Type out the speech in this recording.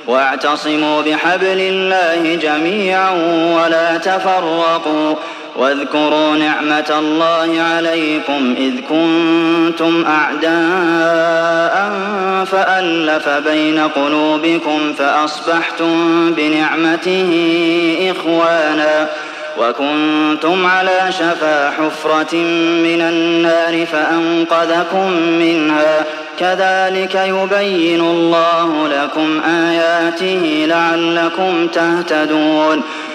واعتصموا بحبل الله جميعا ولا تفرقوا واذكروا نعمة الله عليكم إذ كنتم أعداء فألف بين قلوبكم فأصبحتم بنعمته إخوانا وكنتم على شفا حفرة من النار فأنقذكم منها كذلك يبين الله لكم آياته لعلكم تهتدون